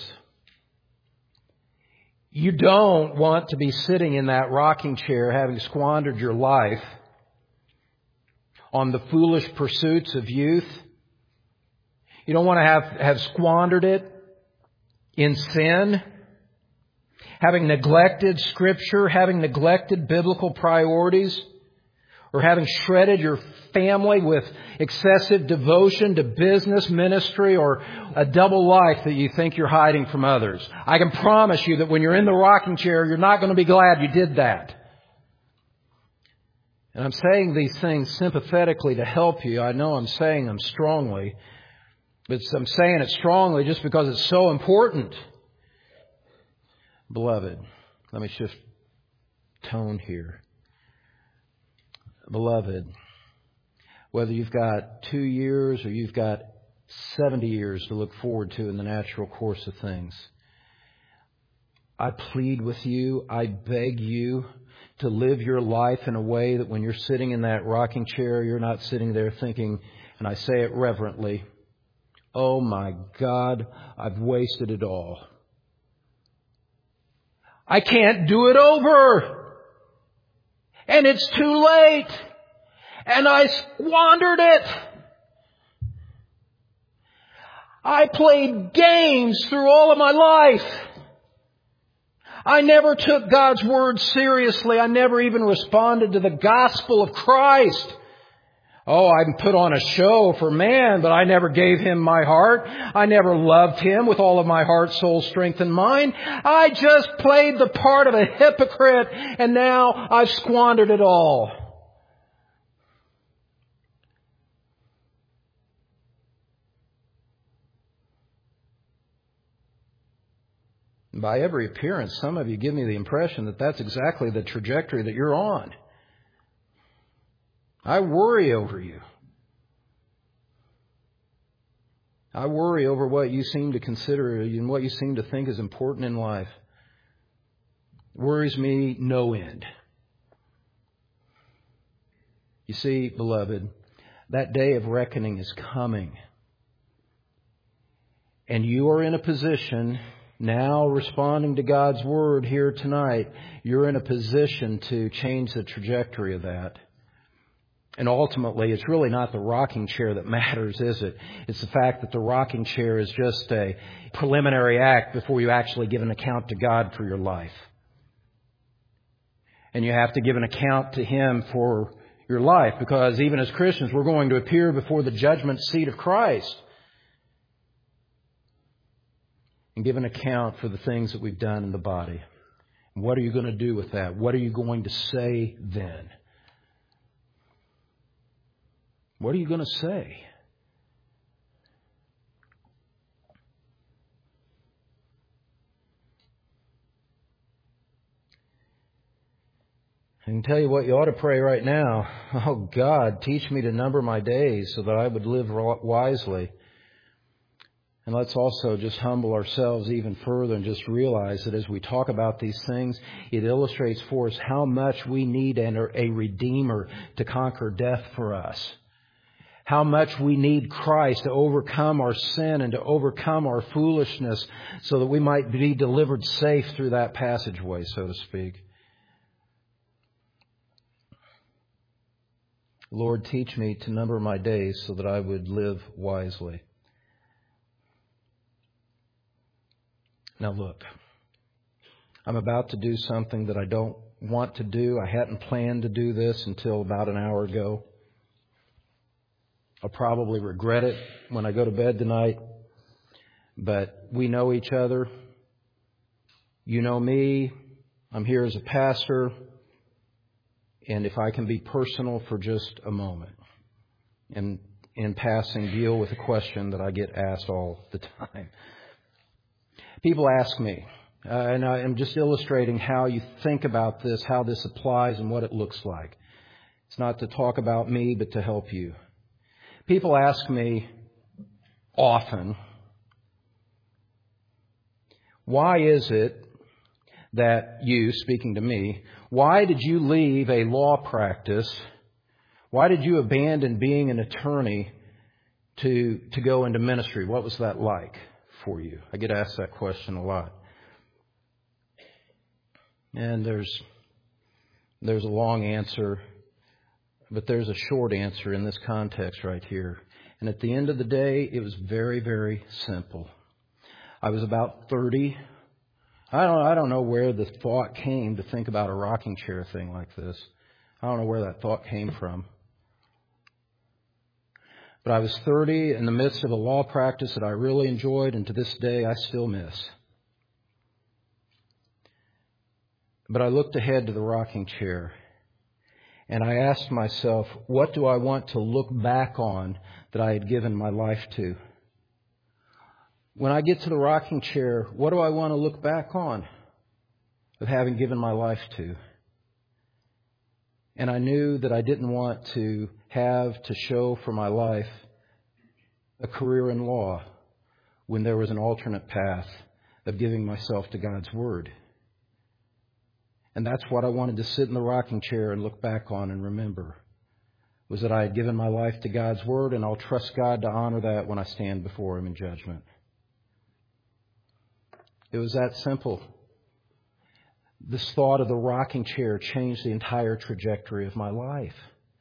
You don't want to be sitting in that rocking chair having squandered your life on the foolish pursuits of youth. You don't want to have squandered it in sin, having neglected Scripture, having neglected biblical priorities, or having shredded your family with excessive devotion to business, ministry, or a double life that you think you're hiding from others. I can promise you that when you're in the rocking chair, you're not going to be glad you did that. And I'm saying these things sympathetically to help you. I know I'm saying them strongly, but I'm saying it strongly just because it's so important. Beloved, let me shift tone here. Beloved, whether you've got 2 years or you've got 70 years to look forward to in the natural course of things, I plead with you, I beg you to live your life in a way that when you're sitting in that rocking chair, you're not sitting there thinking, and I say it reverently, oh my God, I've wasted it all. I can't do it over. And it's too late. And I squandered it. I played games through all of my life. I never took God's Word seriously. I never even responded to the gospel of Christ. Oh, I put on a show for man, but I never gave Him my heart. I never loved Him with all of my heart, soul, strength, and mind. I just played the part of a hypocrite, and now I've squandered it all. By every appearance, some of you give me the impression that that's exactly the trajectory that you're on. I worry over you. I worry over what you seem to consider and what you seem to think is important in life. It worries me no end. You see, beloved, that day of reckoning is coming. And you are in a position now, responding to God's Word here tonight, you're in a position to change the trajectory of that. And ultimately, it's really not the rocking chair that matters, is it? It's the fact that the rocking chair is just a preliminary act before you actually give an account to God for your life. And you have to give an account to Him for your life, because even as Christians, we're going to appear before the judgment seat of Christ and give an account for the things that we've done in the body. What are you going to do with that? What are you going to say then? What are you going to say? I can tell you what you ought to pray right now. Oh God, teach me to number my days so that I would live wisely. And let's also just humble ourselves even further and just realize that as we talk about these things, it illustrates for us how much we need a Redeemer to conquer death for us. How much we need Christ to overcome our sin and to overcome our foolishness so that we might be delivered safe through that passageway, so to speak. Lord, teach me to number my days so that I would live wisely. Now look, I'm about to do something that I don't want to do. I hadn't planned to do this until about an hour ago. I'll probably regret it when I go to bed tonight. But we know each other. You know me. I'm here as a pastor. And if I can be personal for just a moment, and in passing deal with a question that I get asked all the time. People ask me, and I am just illustrating how you think about this, how this applies and what it looks like. It's not to talk about me, but to help you. People ask me often, why is it that you, speaking to me, why did you leave a law practice? Why did you abandon being an attorney to go into ministry? What was that like for you? I get asked that question a lot. And there's a long answer, but there's a short answer in this context right here. And at the end of the day, it was very, very simple. I was about 30. I don't know where the thought came to think about a rocking chair thing like this. I don't know where that thought came from. But I was 30 in the midst of a law practice that I really enjoyed, and to this day I still miss. But I looked ahead to the rocking chair, and I asked myself, what do I want to look back on that I had given my life to? When I get to the rocking chair, what do I want to look back on of having given my life to? And I knew that I didn't want to have to show for my life a career in law when there was an alternate path of giving myself to God's Word. And that's what I wanted to sit in the rocking chair and look back on and remember, was that I had given my life to God's Word, and I'll trust God to honor that when I stand before Him in judgment. It was that simple. This thought of the rocking chair changed the entire trajectory of my life.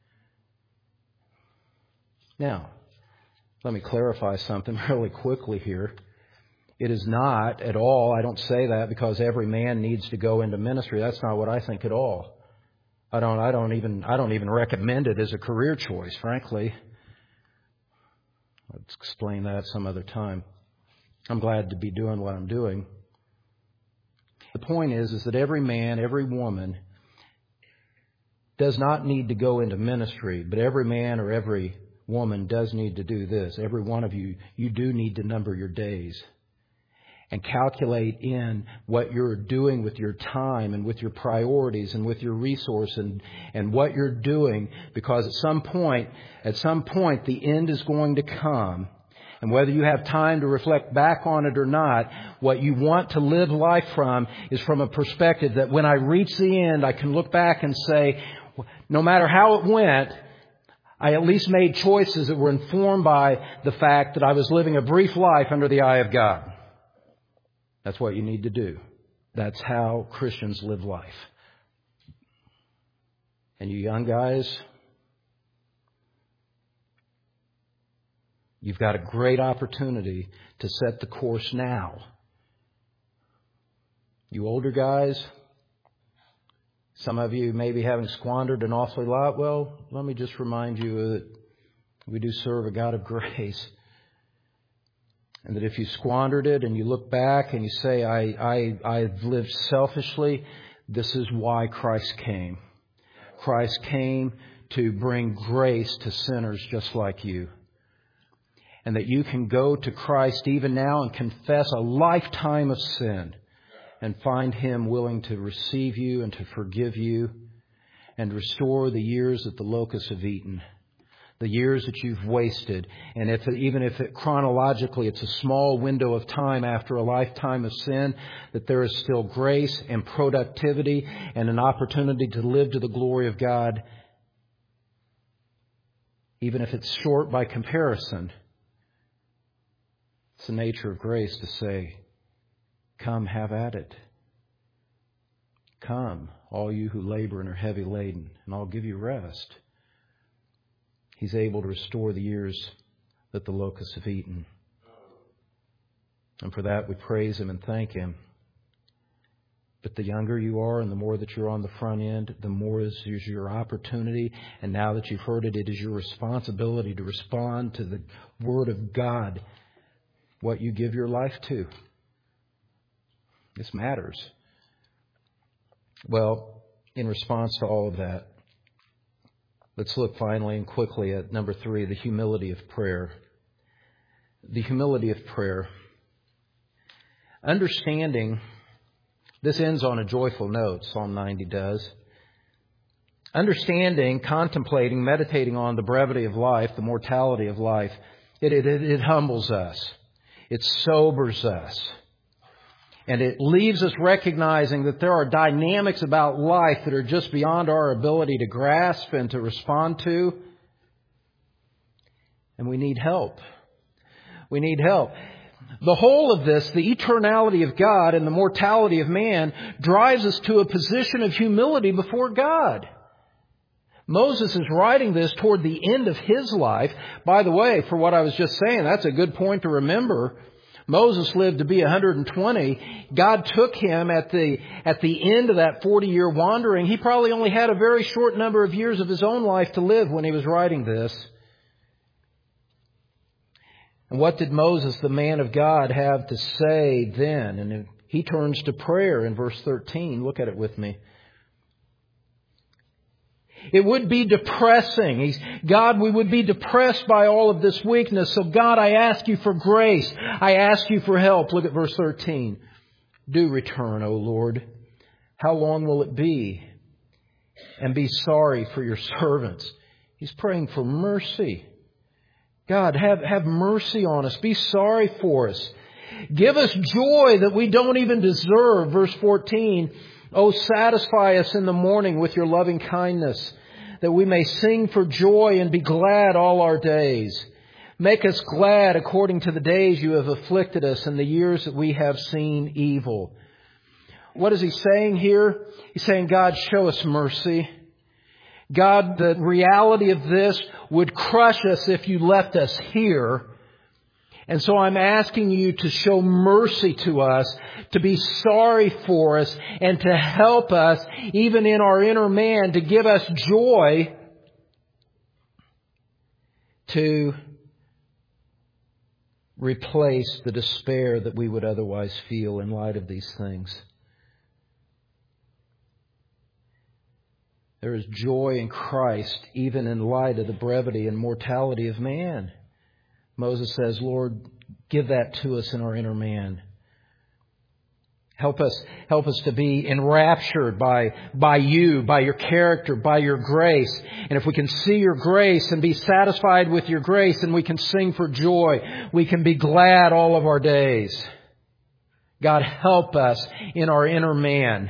Now, let me clarify something really quickly here. It is not at all, I don't say that because every man needs to go into ministry. That's not what I think at all. I don't even recommend it as a career choice, frankly. Let's explain that some other time. I'm glad to be doing what I'm doing. The point is that every man, every woman does not need to go into ministry, but every man or every woman does need to do this. Every one of you, you do need to number your days and calculate in what you're doing with your time and with your priorities and with your resource and what you're doing, because at some point, the end is going to come. And whether you have time to reflect back on it or not, what you want to live life from is from a perspective that when I reach the end, I can look back and say, no matter how it went, I at least made choices that were informed by the fact that I was living a brief life under the eye of God. That's what you need to do. That's how Christians live life. And you young guys, you've got a great opportunity to set the course now. You older guys, some of you maybe having squandered an awfully lot. Well, let me just remind you that we do serve a God of grace. And that if you squandered it and you look back and you say, I've lived selfishly, this is why Christ came. Christ came to bring grace to sinners just like you. And that you can go to Christ even now and confess a lifetime of sin and find Him willing to receive you and to forgive you and restore the years that the locusts have eaten, the years that you've wasted. And even if chronologically it's a small window of time after a lifetime of sin, that there is still grace and productivity and an opportunity to live to the glory of God, even if it's short by comparison. It's the nature of grace to say, come, have at it. Come, all you who labor and are heavy laden, and I'll give you rest. He's able to restore the years that the locusts have eaten. And for that we praise Him and thank Him. But the younger you are and the more that you're on the front end, the more is your opportunity. And now that you've heard it, it is your responsibility to respond to the Word of God, what you give your life to. This matters. Well, in response to all of that, let's look finally and quickly at number 3, the humility of prayer. The humility of prayer. Understanding, this ends on a joyful note, Psalm 90 does. Understanding, contemplating, meditating on the brevity of life, the mortality of life, it humbles us. It sobers us. And it leaves us recognizing that there are dynamics about life that are just beyond our ability to grasp and to respond to. And we need help. We need help. The whole of this, the eternality of God and the mortality of man, drives us to a position of humility before God. Moses is writing this toward the end of his life. By the way, for what I was just saying, that's a good point to remember. Moses lived to be 120. God took him at the end of that 40-year wandering. He probably only had a very short number of years of his own life to live when he was writing this. And what did Moses, the man of God, have to say then? And he turns to prayer in verse 13. Look at it with me. It would be depressing. God, we would be depressed by all of this weakness. So God, I ask you for grace. I ask you for help. Look at verse 13. Do return, O Lord. How long will it be? And be sorry for your servants. He's praying for mercy. God, have mercy on us. Be sorry for us. Give us joy that we don't even deserve. Verse 14. Oh, satisfy us in the morning with your loving kindness, that we may sing for joy and be glad all our days. Make us glad according to the days you have afflicted us and the years that we have seen evil. What is he saying here? He's saying, God, show us mercy. God, the reality of this would crush us if you left us here. And so I'm asking you to show mercy to us, to be sorry for us, and to help us, even in our inner man, to give us joy to replace the despair that we would otherwise feel in light of these things. There is joy in Christ, even in light of the brevity and mortality of man. Moses says, Lord, give that to us in our inner man. Help us to be enraptured by you, by your character, by your grace. And if we can see your grace and be satisfied with your grace, then we can sing for joy. We can be glad all of our days. God, help us in our inner man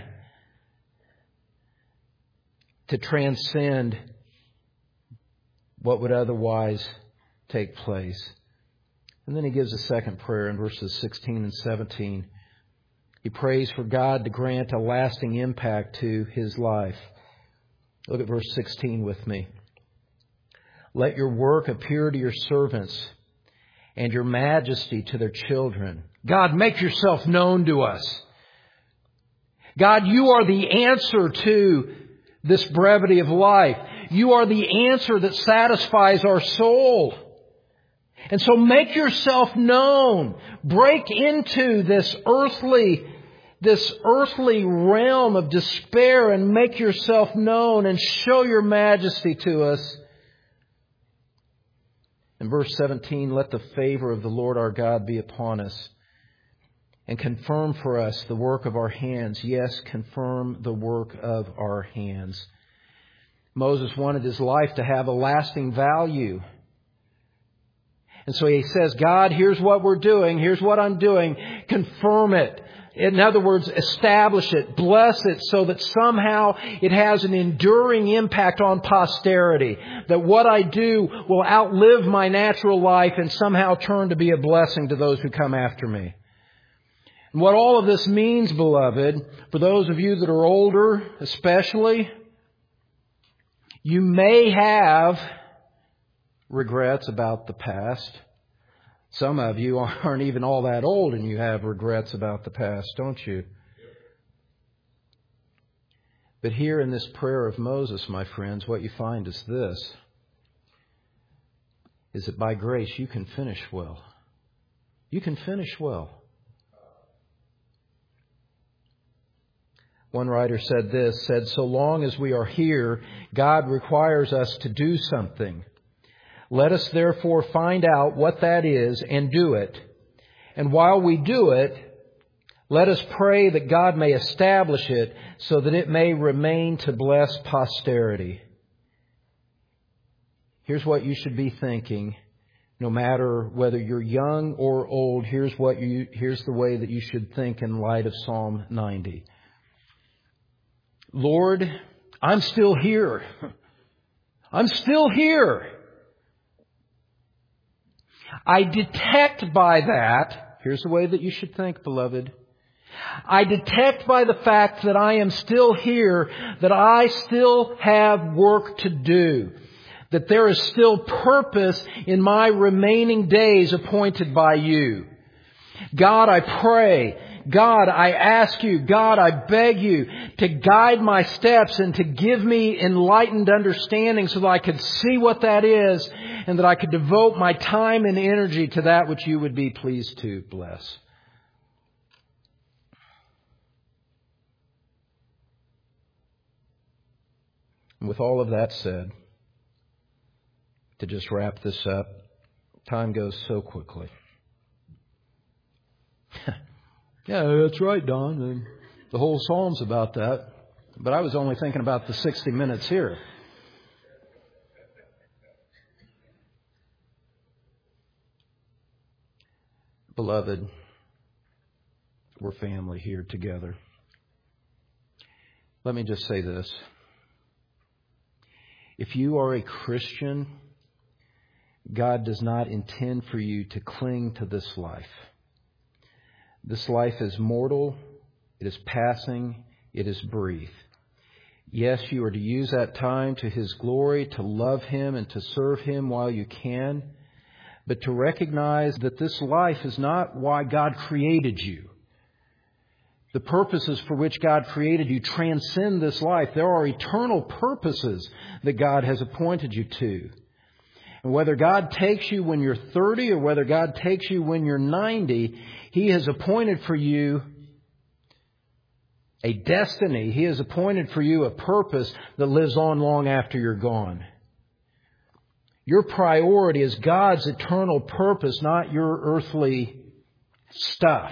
to transcend what would otherwise take place. And then he gives a second prayer in verses 16 and 17. He prays for God to grant a lasting impact to his life. Look at verse 16 with me. Let your work appear to your servants and your majesty to their children. God, make yourself known to us. God, you are the answer to this brevity of life. You are the answer that satisfies our soul. And so make yourself known. Break into this earthly realm of despair and make yourself known and show your majesty to us. In verse 17, let the favor of the Lord our God be upon us and confirm for us the work of our hands. Yes, confirm the work of our hands. Moses wanted his life to have a lasting value. And so he says, God, here's what we're doing. Here's what I'm doing. Confirm it. In other words, establish it. Bless it so that somehow it has an enduring impact on posterity. That what I do will outlive my natural life and somehow turn to be a blessing to those who come after me. And what all of this means, beloved, for those of you that are older especially, you may have regrets about the past. Some of you aren't even all that old and you have regrets about the past, don't you? But here in this prayer of Moses, my friends, what you find is this, is that by grace you can finish well. You can finish well. One writer said, so long as we are here, God requires us to do something. Let us therefore find out what that is and do it. And while we do it, let us pray that God may establish it so that it may remain to bless posterity. Here's what you should be thinking. No matter whether you're young or old, here's the way that you should think in light of Psalm 90. Lord, I'm still here. I'm still here. I detect by that, here's the way that you should think, beloved. I detect by the fact that I am still here, that I still have work to do. That there is still purpose in my remaining days appointed by you. God, I pray. God, I ask you. God, I beg you to guide my steps and to give me enlightened understanding so that I could see what that is and that I could devote my time and energy to that which you would be pleased to bless. And with all of that said, to just wrap this up, time goes so quickly. Yeah, that's right, Don. And the whole psalm's about that. But I was only thinking about the 60 minutes here. Beloved, we're family here together. Let me just say this. If you are a Christian, God does not intend for you to cling to this life. This life is mortal, it is passing, it is brief. Yes, you are to use that time to His glory, to love Him and to serve Him while you can, but to recognize that this life is not why God created you. The purposes for which God created you transcend this life. There are eternal purposes that God has appointed you to. And whether God takes you when you're 30 or whether God takes you when you're 90, He has appointed for you a destiny. He has appointed for you a purpose that lives on long after you're gone. Your priority is God's eternal purpose, not your earthly stuff.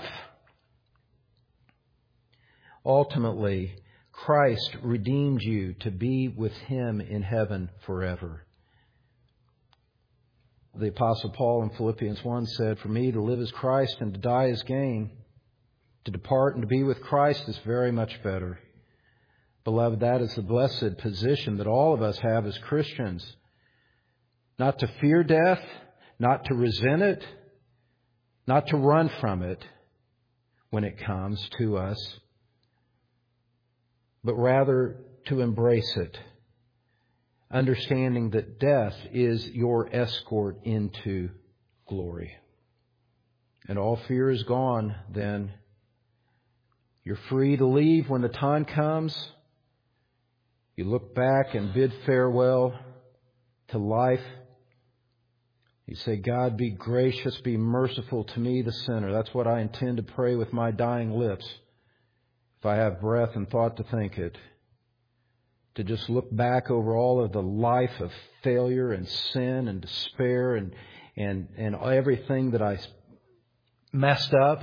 Ultimately, Christ redeemed you to be with Him in heaven forever. The Apostle Paul in Philippians 1 said, for me to live is Christ and to die is gain. To depart and to be with Christ is very much better. Beloved, that is the blessed position that all of us have as Christians. Not to fear death, not to resent it, not to run from it when it comes to us, but rather to embrace it. Understanding that death is your escort into glory. And all fear is gone then. You're free to leave when the time comes. You look back and bid farewell to life. You say, God, be gracious, be merciful to me, the sinner. That's what I intend to pray with my dying lips. If I have breath and thought to think it. To just look back over all of the life of failure and sin and despair and everything that I messed up.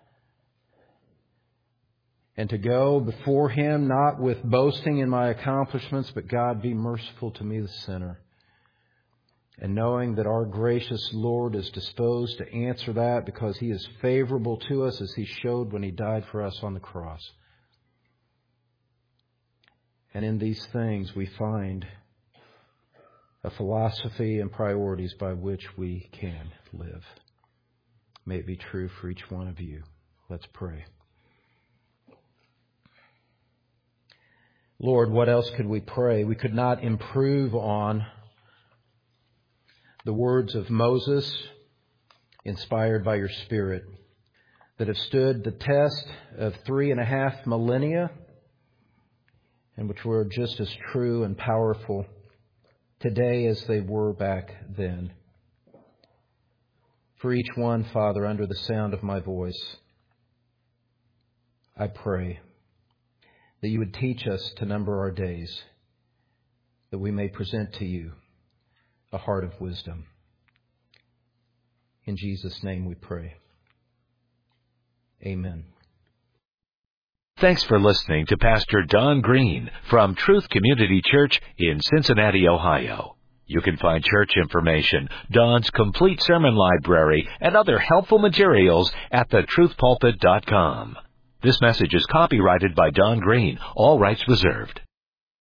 And to go before Him, not with boasting in my accomplishments, but God, be merciful to me, the sinner. And knowing that our gracious Lord is disposed to answer that because He is favorable to us as He showed when He died for us on the cross. And in these things we find a philosophy and priorities by which we can live. May it be true for each one of you. Let's pray. Lord, what else could we pray? We could not improve on the words of Moses inspired by your Spirit, that have stood the test of 3.5 millennia, and which were just as true and powerful today as they were back then. For each one, Father, under the sound of my voice, I pray that you would teach us to number our days, that we may present to you a heart of wisdom. In Jesus' name we pray. Amen. Thanks for listening to Pastor Don Green from Truth Community Church in Cincinnati, Ohio. You can find church information, Don's complete sermon library, and other helpful materials at thetruthpulpit.com. This message is copyrighted by Don Green, all rights reserved.